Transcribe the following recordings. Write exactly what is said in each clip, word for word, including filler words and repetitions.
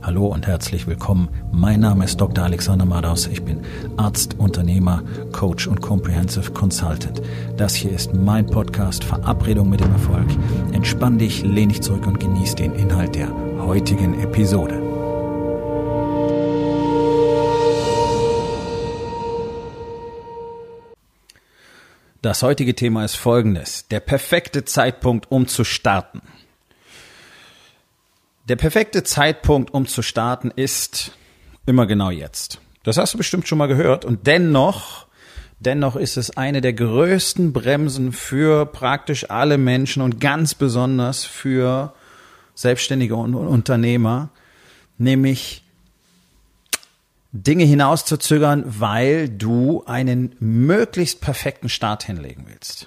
Hallo und herzlich willkommen. Mein Name ist Doktor Alexander Madaus. Ich bin Arzt, Unternehmer, Coach und Comprehensive Consultant. Das hier ist mein Podcast Verabredung mit dem Erfolg. Entspann dich, lehn dich zurück und genieß den Inhalt der heutigen Episode. Das heutige Thema ist folgendes: Der perfekte Zeitpunkt, um zu starten. Der perfekte Zeitpunkt, um zu starten, ist immer genau jetzt. Das hast du bestimmt schon mal gehört. Und dennoch, dennoch ist es eine der größten Bremsen für praktisch alle Menschen und ganz besonders für Selbstständige und Unternehmer, nämlich Dinge hinauszuzögern, weil du einen möglichst perfekten Start hinlegen willst.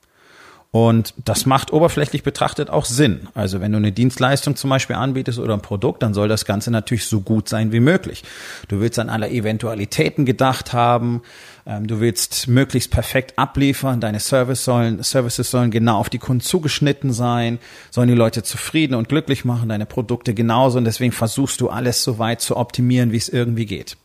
Und das macht oberflächlich betrachtet auch Sinn. Also wenn du eine Dienstleistung zum Beispiel anbietest oder ein Produkt, dann soll das Ganze natürlich so gut sein wie möglich. Du willst an alle Eventualitäten gedacht haben. Du willst möglichst perfekt abliefern. Deine Service sollen, Services sollen genau auf die Kunden zugeschnitten sein, sollen die Leute zufrieden und glücklich machen, deine Produkte genauso. Und deswegen versuchst du alles so weit zu optimieren, wie es irgendwie geht.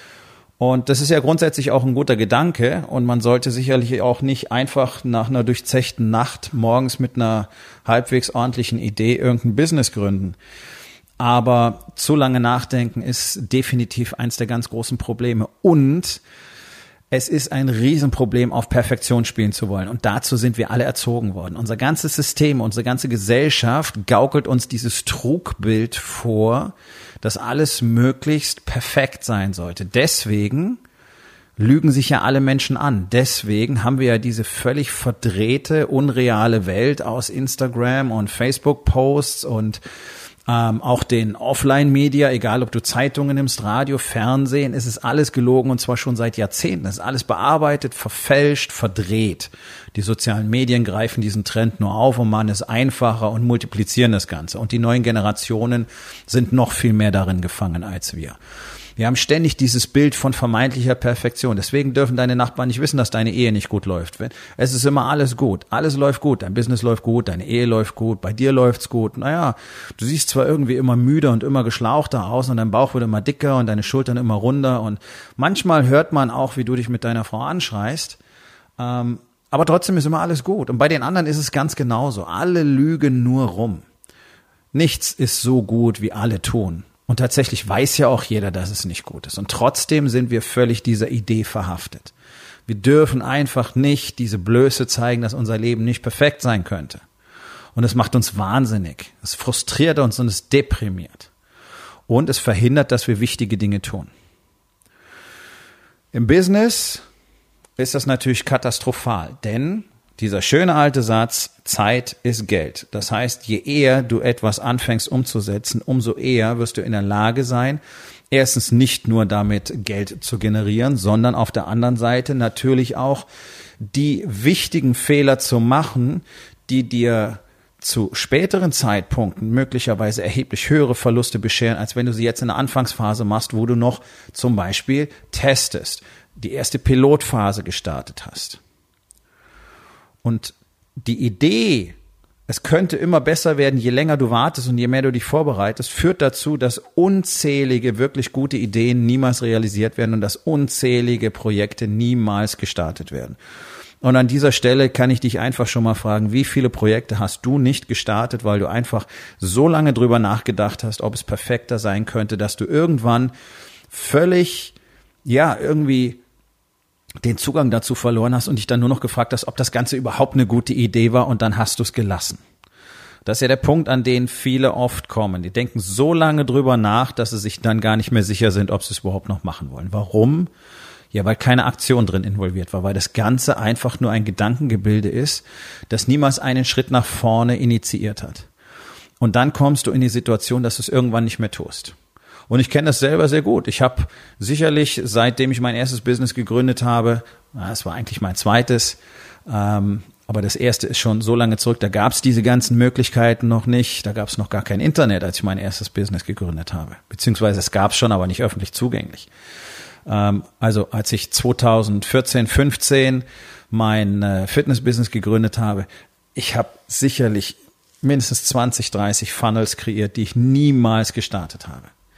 Und das ist ja grundsätzlich auch ein guter Gedanke und man sollte sicherlich auch nicht einfach nach einer durchzechten Nacht morgens mit einer halbwegs ordentlichen Idee irgendein Business gründen. Aber zu lange nachdenken ist definitiv eins der ganz großen Probleme und es ist ein Riesenproblem, auf Perfektion spielen zu wollen. Und dazu sind wir alle erzogen worden. Unser ganzes System, unsere ganze Gesellschaft gaukelt uns dieses Trugbild vor, dass alles möglichst perfekt sein sollte. Deswegen lügen sich ja alle Menschen an. Deswegen haben wir ja diese völlig verdrehte, unreale Welt aus Instagram und Facebook-Posts und Ähm, auch den Offline-Media, egal ob du Zeitungen nimmst, Radio, Fernsehen, es ist alles gelogen und zwar schon seit Jahrzehnten. Es ist alles bearbeitet, verfälscht, verdreht. Die sozialen Medien greifen diesen Trend nur auf und machen es einfacher und multiplizieren das Ganze. Und die neuen Generationen sind noch viel mehr darin gefangen als wir. Wir haben ständig dieses Bild von vermeintlicher Perfektion. Deswegen dürfen deine Nachbarn nicht wissen, dass deine Ehe nicht gut läuft. Es ist immer alles gut. Alles läuft gut. Dein Business läuft gut. Deine Ehe läuft gut. Bei dir läuft's gut. Naja, du siehst zwar irgendwie immer müder und immer geschlauchter aus und dein Bauch wird immer dicker und deine Schultern immer runder und manchmal hört man auch, wie du dich mit deiner Frau anschreist. Ähm, aber trotzdem ist immer alles gut. Und bei den anderen ist es ganz genauso. Alle lügen nur rum. Nichts ist so gut, wie alle tun. Und tatsächlich weiß ja auch jeder, dass es nicht gut ist. Und trotzdem sind wir völlig dieser Idee verhaftet. Wir dürfen einfach nicht diese Blöße zeigen, dass unser Leben nicht perfekt sein könnte. Und es macht uns wahnsinnig. Es frustriert uns und es deprimiert. Und es verhindert, dass wir wichtige Dinge tun. Im Business ist das natürlich katastrophal, denn dieser schöne alte Satz, Zeit ist Geld. Das heißt, je eher du etwas anfängst umzusetzen, umso eher wirst du in der Lage sein, erstens nicht nur damit Geld zu generieren, sondern auf der anderen Seite natürlich auch die wichtigen Fehler zu machen, die dir zu späteren Zeitpunkten möglicherweise erheblich höhere Verluste bescheren, als wenn du sie jetzt in der Anfangsphase machst, wo du noch zum Beispiel testest, die erste Pilotphase gestartet hast. Und die Idee, es könnte immer besser werden, je länger du wartest und je mehr du dich vorbereitest, führt dazu, dass unzählige wirklich gute Ideen niemals realisiert werden und dass unzählige Projekte niemals gestartet werden. Und an dieser Stelle kann ich dich einfach schon mal fragen, wie viele Projekte hast du nicht gestartet, weil du einfach so lange drüber nachgedacht hast, ob es perfekter sein könnte, dass du irgendwann völlig, ja, irgendwie den Zugang dazu verloren hast und dich dann nur noch gefragt hast, ob das Ganze überhaupt eine gute Idee war und dann hast du es gelassen. Das ist ja der Punkt, an den viele oft kommen. Die denken so lange drüber nach, dass sie sich dann gar nicht mehr sicher sind, ob sie es überhaupt noch machen wollen. Warum? Ja, weil keine Aktion drin involviert war, weil das Ganze einfach nur ein Gedankengebilde ist, das niemals einen Schritt nach vorne initiiert hat. Und dann kommst du in die Situation, dass du es irgendwann nicht mehr tust. Und ich kenne das selber sehr gut. Ich habe sicherlich, seitdem ich mein erstes Business gegründet habe, es war eigentlich mein zweites, ähm, aber das erste ist schon so lange zurück, da gab es diese ganzen Möglichkeiten noch nicht. Da gab es noch gar kein Internet, als ich mein erstes Business gegründet habe. Beziehungsweise es gab es schon, aber nicht öffentlich zugänglich. Ähm, also als ich zweitausendvierzehn, fünfzehn mein äh, Fitness-Business gegründet habe, ich habe sicherlich mindestens zwanzig, dreißig Funnels kreiert, die ich niemals gestartet habe.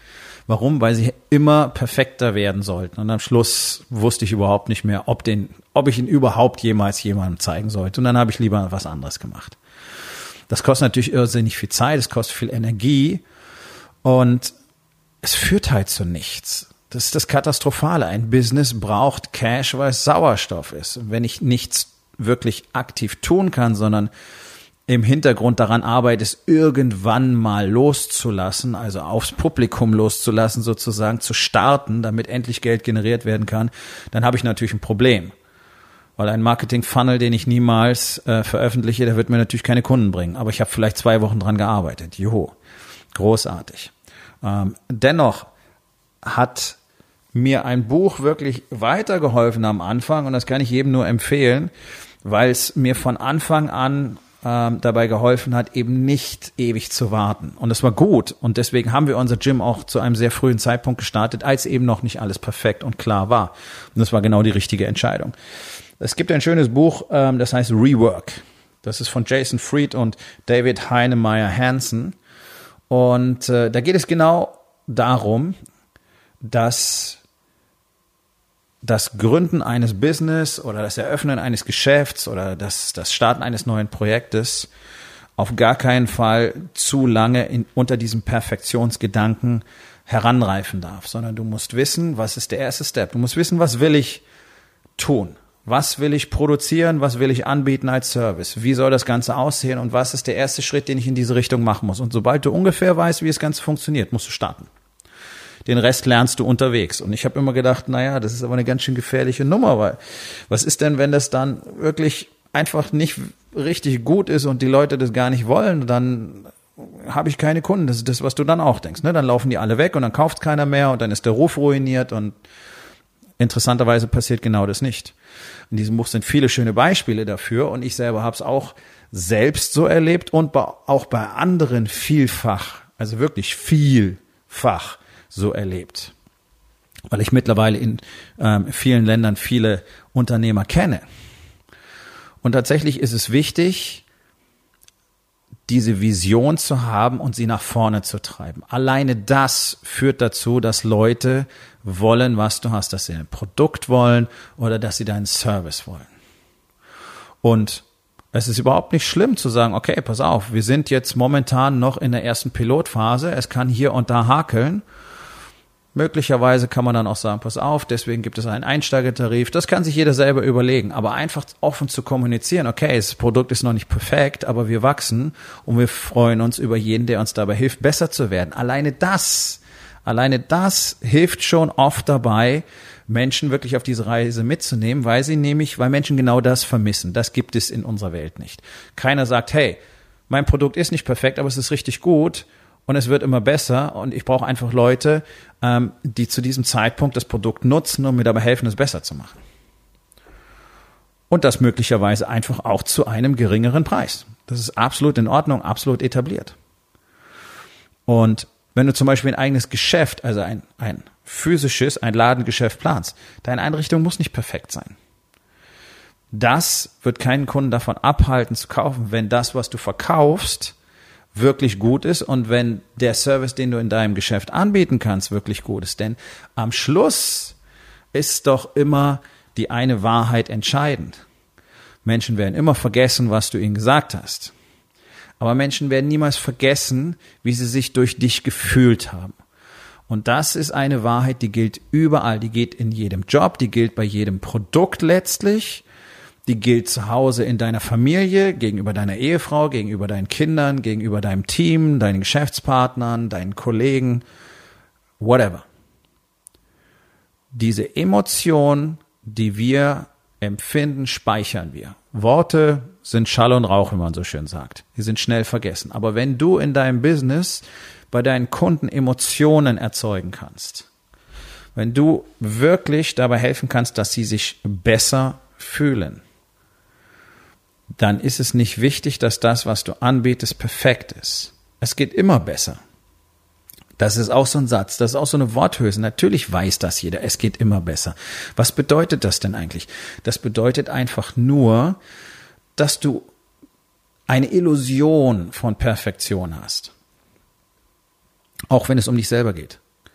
Warum? Weil sie immer perfekter werden sollten. Und am Schluss wusste ich überhaupt nicht mehr, ob den, ob ich ihn überhaupt jemals jemandem zeigen sollte. Und dann habe ich lieber was anderes gemacht. Das kostet natürlich irrsinnig viel Zeit, es kostet viel Energie und es führt halt zu nichts. Das ist das Katastrophale. Ein Business braucht Cash, weil es Sauerstoff ist. Und wenn ich nichts wirklich aktiv tun kann, sondern im Hintergrund daran arbeite, es irgendwann mal loszulassen, also aufs Publikum loszulassen, sozusagen zu starten, damit endlich Geld generiert werden kann, dann habe ich natürlich ein Problem. Weil ein Marketing-Funnel, den ich niemals äh, veröffentliche, der wird mir natürlich keine Kunden bringen. Aber ich habe vielleicht zwei Wochen dran gearbeitet. Juhu, großartig. Ähm, dennoch hat mir ein Buch wirklich weitergeholfen am Anfang und das kann ich jedem nur empfehlen, weil es mir von Anfang an ähm, dabei geholfen hat, eben nicht ewig zu warten. Und das war gut und deswegen haben wir unser Gym auch zu einem sehr frühen Zeitpunkt gestartet, als eben noch nicht alles perfekt und klar war. Und das war genau die richtige Entscheidung. Es gibt ein schönes Buch, ähm, das heißt Rework. Das ist von Jason Fried und David Heinemeier Hansen. Und äh, da geht es genau darum, dass das Gründen eines Business oder das Eröffnen eines Geschäfts oder das, das Starten eines neuen Projektes auf gar keinen Fall zu lange in, unter diesem Perfektionsgedanken heranreifen darf, sondern du musst wissen, was ist der erste Step. Du musst wissen, was will ich tun? Was will ich produzieren? Was will ich anbieten als Service? Wie soll das Ganze aussehen? Und was ist der erste Schritt, den ich in diese Richtung machen muss? Und sobald du ungefähr weißt, wie das Ganze funktioniert, musst du starten. Den Rest lernst du unterwegs. Und ich habe immer gedacht, naja, das ist aber eine ganz schön gefährliche Nummer, weil was ist denn, wenn das dann wirklich einfach nicht richtig gut ist und die Leute das gar nicht wollen, dann habe ich keine Kunden. Das ist das, was du dann auch denkst. Ne? Dann laufen die alle weg und dann kauft keiner mehr und dann ist der Ruf ruiniert und interessanterweise passiert genau das nicht. In diesem Buch sind viele schöne Beispiele dafür und ich selber habe es auch selbst so erlebt und auch bei anderen vielfach, also wirklich vielfach so erlebt. Weil ich mittlerweile in ähm, vielen Ländern viele Unternehmer kenne. Und tatsächlich ist es wichtig, diese Vision zu haben und sie nach vorne zu treiben. Alleine das führt dazu, dass Leute wollen, was du hast, dass sie ein Produkt wollen oder dass sie deinen Service wollen. Und es ist überhaupt nicht schlimm zu sagen, okay, pass auf, wir sind jetzt momentan noch in der ersten Pilotphase, es kann hier und da hakeln. Möglicherweise kann man dann auch sagen, pass auf, deswegen gibt es einen Einsteigertarif. Das kann sich jeder selber überlegen. Aber einfach offen zu kommunizieren, okay, das Produkt ist noch nicht perfekt, aber wir wachsen und wir freuen uns über jeden, der uns dabei hilft, besser zu werden. Alleine das, alleine das hilft schon oft dabei, Menschen wirklich auf diese Reise mitzunehmen, weil sie nämlich, weil Menschen genau das vermissen. Das gibt es in unserer Welt nicht. Keiner sagt, hey, mein Produkt ist nicht perfekt, aber es ist richtig gut. Und es wird immer besser und ich brauche einfach Leute, ähm, die zu diesem Zeitpunkt das Produkt nutzen und mir dabei helfen, es besser zu machen. Und das möglicherweise einfach auch zu einem geringeren Preis. Das ist absolut in Ordnung, absolut etabliert. Und wenn du zum Beispiel ein eigenes Geschäft, also ein, ein physisches, ein Ladengeschäft planst, deine Einrichtung muss nicht perfekt sein. Das wird keinen Kunden davon abhalten zu kaufen, wenn das, was du verkaufst, wirklich gut ist und wenn der Service, den du in deinem Geschäft anbieten kannst, wirklich gut ist. Denn am Schluss ist doch immer die eine Wahrheit entscheidend. Menschen werden immer vergessen, was du ihnen gesagt hast. Aber Menschen werden niemals vergessen, wie sie sich durch dich gefühlt haben. Und das ist eine Wahrheit, die gilt überall. Die gilt in jedem Job, die gilt bei jedem Produkt letztlich. Die gilt zu Hause in deiner Familie, gegenüber deiner Ehefrau, gegenüber deinen Kindern, gegenüber deinem Team, deinen Geschäftspartnern, deinen Kollegen, whatever. Diese Emotion, die wir empfinden, speichern wir. Worte sind Schall und Rauch, wie man so schön sagt. Die sind schnell vergessen. Aber wenn du in deinem Business bei deinen Kunden Emotionen erzeugen kannst, wenn du wirklich dabei helfen kannst, dass sie sich besser fühlen, dann ist es nicht wichtig, dass das, was du anbietest, perfekt ist. Es geht immer besser. Das ist auch so ein Satz, das ist auch so eine Worthülse. Natürlich weiß das jeder, es geht immer besser. Was bedeutet das denn eigentlich? Das bedeutet einfach nur, dass du eine Illusion von Perfektion hast. Auch wenn es um dich selber geht.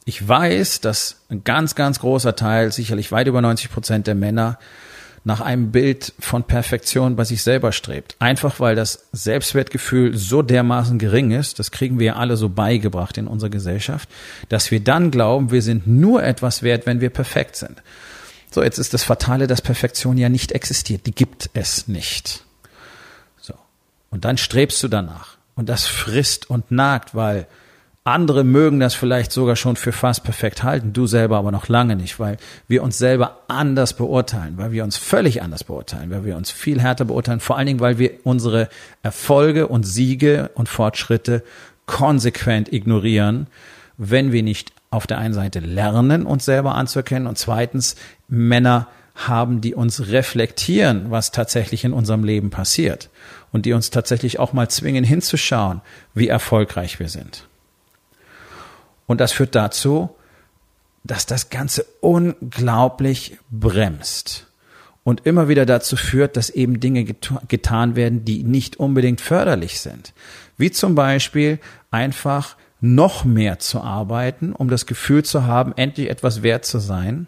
Ich weiß, dass ein ganz, ganz großer Teil, sicherlich weit über neunzig Prozent der Männer, nach einem Bild von Perfektion bei sich selber strebt. Einfach weil das Selbstwertgefühl so dermaßen gering ist, das kriegen wir ja alle so beigebracht in unserer Gesellschaft, dass wir dann glauben, wir sind nur etwas wert, wenn wir perfekt sind. So, jetzt ist das Fatale, dass Perfektion ja nicht existiert. Die gibt es nicht. So. Und dann strebst du danach. Und das frisst und nagt, weil andere mögen das vielleicht sogar schon für fast perfekt halten, du selber aber noch lange nicht, weil wir uns selber anders beurteilen, weil wir uns völlig anders beurteilen, weil wir uns viel härter beurteilen, vor allen Dingen, weil wir unsere Erfolge und Siege und Fortschritte konsequent ignorieren, wenn wir nicht auf der einen Seite lernen, uns selber anzuerkennen und zweitens Männer haben, die uns reflektieren, was tatsächlich in unserem Leben passiert und die uns tatsächlich auch mal zwingen hinzuschauen, wie erfolgreich wir sind. Und das führt dazu, dass das Ganze unglaublich bremst und immer wieder dazu führt, dass eben Dinge get- getan werden, die nicht unbedingt förderlich sind. Wie zum Beispiel einfach noch mehr zu arbeiten, um das Gefühl zu haben, endlich etwas wert zu sein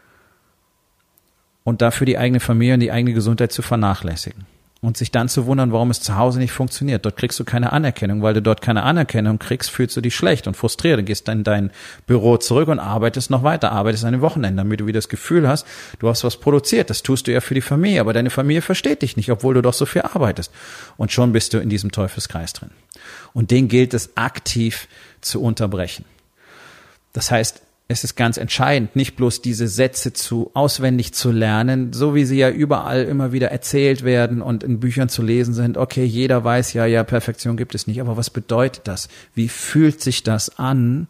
und dafür die eigene Familie und die eigene Gesundheit zu vernachlässigen. Und sich dann zu wundern, warum es zu Hause nicht funktioniert. Dort kriegst du keine Anerkennung. Weil du dort keine Anerkennung kriegst, fühlst du dich schlecht und frustriert. Du gehst dann in dein Büro zurück und arbeitest noch weiter, arbeitest an den Wochenenden, damit du wieder das Gefühl hast, du hast was produziert. Das tust du ja für die Familie, aber deine Familie versteht dich nicht, obwohl du doch so viel arbeitest. Und schon bist du in diesem Teufelskreis drin. Und den gilt es aktiv zu unterbrechen. Das heißt, es ist ganz entscheidend, nicht bloß diese Sätze zu auswendig zu lernen, so wie sie ja überall immer wieder erzählt werden und in Büchern zu lesen sind. Okay, jeder weiß ja, ja, Perfektion gibt es nicht. Aber was bedeutet das? Wie fühlt sich das an,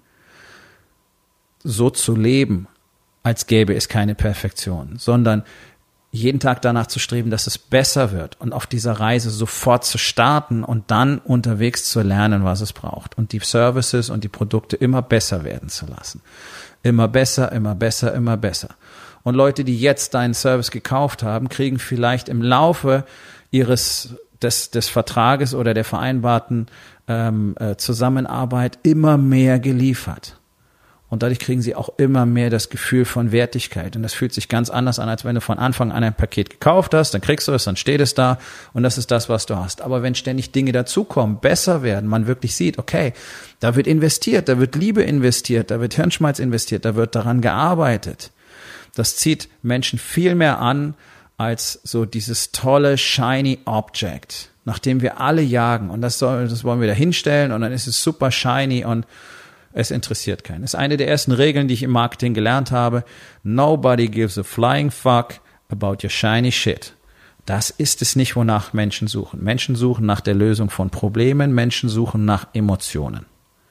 so zu leben, als gäbe es keine Perfektion, sondern jeden Tag danach zu streben, dass es besser wird und auf dieser Reise sofort zu starten und dann unterwegs zu lernen, was es braucht und die Services und die Produkte immer besser werden zu lassen. Immer besser, immer besser, immer besser. Und Leute, die jetzt deinen Service gekauft haben, kriegen vielleicht im Laufe ihres des, des Vertrages oder der vereinbarten ähm, äh, Zusammenarbeit immer mehr geliefert. Und dadurch kriegen sie auch immer mehr das Gefühl von Wertigkeit. Und das fühlt sich ganz anders an, als wenn du von Anfang an ein Paket gekauft hast, dann kriegst du es, dann steht es da und das ist das, was du hast. Aber wenn ständig Dinge dazukommen, besser werden, man wirklich sieht, okay, da wird investiert, da wird Liebe investiert, da wird Hirnschmalz investiert, da wird daran gearbeitet. Das zieht Menschen viel mehr an, als so dieses tolle, shiny Object, nach dem wir alle jagen. Und das, soll, das wollen wir da hinstellen und dann ist es super shiny und es interessiert keinen. Das ist eine der ersten Regeln, die ich im Marketing gelernt habe. Nobody gives a flying fuck about your shiny shit. Das ist es nicht, wonach Menschen suchen. Menschen suchen nach der Lösung von Problemen. Menschen suchen nach Emotionen.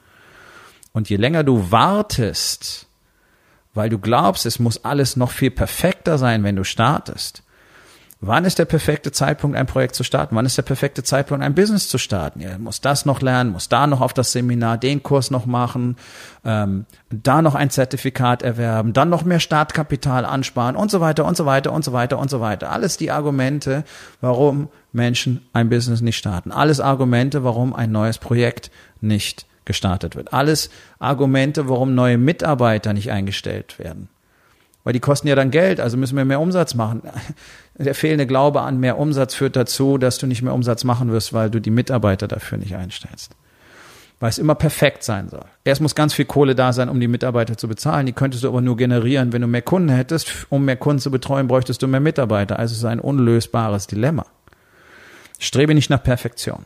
Und je länger du wartest, weil du glaubst, es muss alles noch viel perfekter sein, wenn du startest. Wann ist der perfekte Zeitpunkt, ein Projekt zu starten? Wann ist der perfekte Zeitpunkt, ein Business zu starten? Ja, muss das noch lernen, muss da noch auf das Seminar, den Kurs noch machen, ähm, da noch ein Zertifikat erwerben, dann noch mehr Startkapital ansparen und so weiter und so weiter und so weiter und so weiter. Alles die Argumente, warum Menschen ein Business nicht starten. Alles Argumente, warum ein neues Projekt nicht gestartet wird. Alles Argumente, warum neue Mitarbeiter nicht eingestellt werden. Weil die kosten ja dann Geld, also müssen wir mehr Umsatz machen. Der fehlende Glaube an mehr Umsatz führt dazu, dass du nicht mehr Umsatz machen wirst, weil du die Mitarbeiter dafür nicht einstellst. Weil es immer perfekt sein soll. Erst muss ganz viel Kohle da sein, um die Mitarbeiter zu bezahlen. Die könntest du aber nur generieren, wenn du mehr Kunden hättest. Um mehr Kunden zu betreuen, bräuchtest du mehr Mitarbeiter. Also es ist ein unlösbares Dilemma. Strebe nicht nach Perfektion.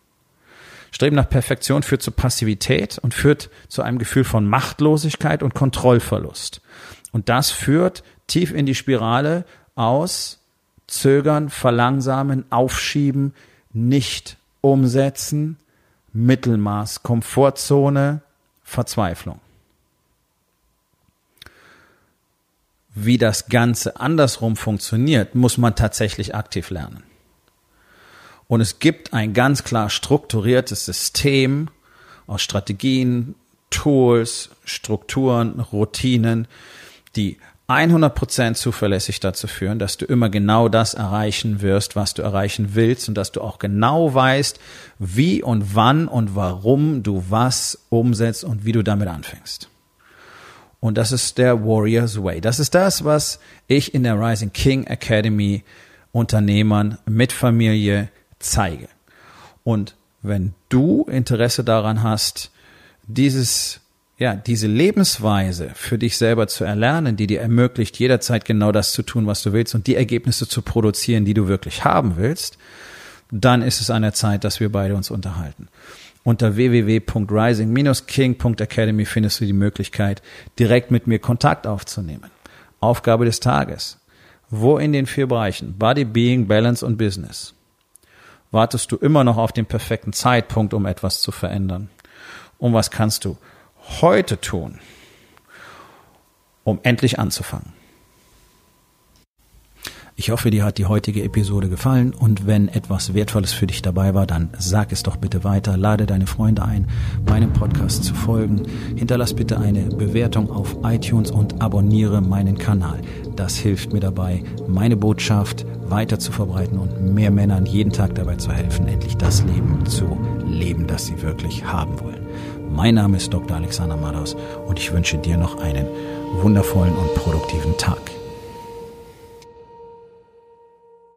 Streben nach Perfektion führt zu Passivität und führt zu einem Gefühl von Machtlosigkeit und Kontrollverlust. Und das führt tief in die Spirale aus Zögern, Verlangsamen, Aufschieben, nicht umsetzen, Mittelmaß, Komfortzone, Verzweiflung. Wie das Ganze andersrum funktioniert, muss man tatsächlich aktiv lernen. Und es gibt ein ganz klar strukturiertes System aus Strategien, Tools, Strukturen, Routinen, die hundert Prozent zuverlässig dazu führen, dass du immer genau das erreichen wirst, was du erreichen willst und dass du auch genau weißt, wie und wann und warum du was umsetzt und wie du damit anfängst. Und das ist der Warrior's Way. Das ist das, was ich in der Rising King Academy Unternehmern mit Familie zeige. Und wenn du Interesse daran hast, dieses, ja, diese Lebensweise für dich selber zu erlernen, die dir ermöglicht, jederzeit genau das zu tun, was du willst und die Ergebnisse zu produzieren, die du wirklich haben willst, dann ist es an der Zeit, dass wir beide uns unterhalten. Unter w w w punkt rising dash king punkt academy findest du die Möglichkeit, direkt mit mir Kontakt aufzunehmen. Aufgabe des Tages. Wo in den vier Bereichen Body, Being, Balance und Business wartest du immer noch auf den perfekten Zeitpunkt, um etwas zu verändern? Und was kannst du heute tun, um endlich anzufangen? Ich hoffe, dir hat die heutige Episode gefallen und wenn etwas Wertvolles für dich dabei war, dann sag es doch bitte weiter, lade deine Freunde ein, meinem Podcast zu folgen, hinterlass bitte eine Bewertung auf iTunes und abonniere meinen Kanal. Das hilft mir dabei, meine Botschaft weiter zu verbreiten und mehr Männern jeden Tag dabei zu helfen, endlich das Leben zu leben, das sie wirklich haben wollen. Mein Name ist Doktor Alexander Madaus und ich wünsche dir noch einen wundervollen und produktiven Tag.